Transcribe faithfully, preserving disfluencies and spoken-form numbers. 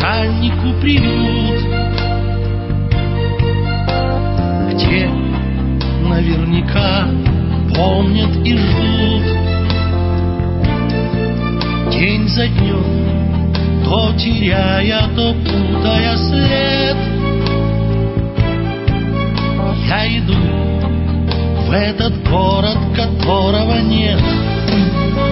страннику приют, где наверняка помнят и ждут. День за днем, то теряя, то путая след, я иду в этот город, которого нет.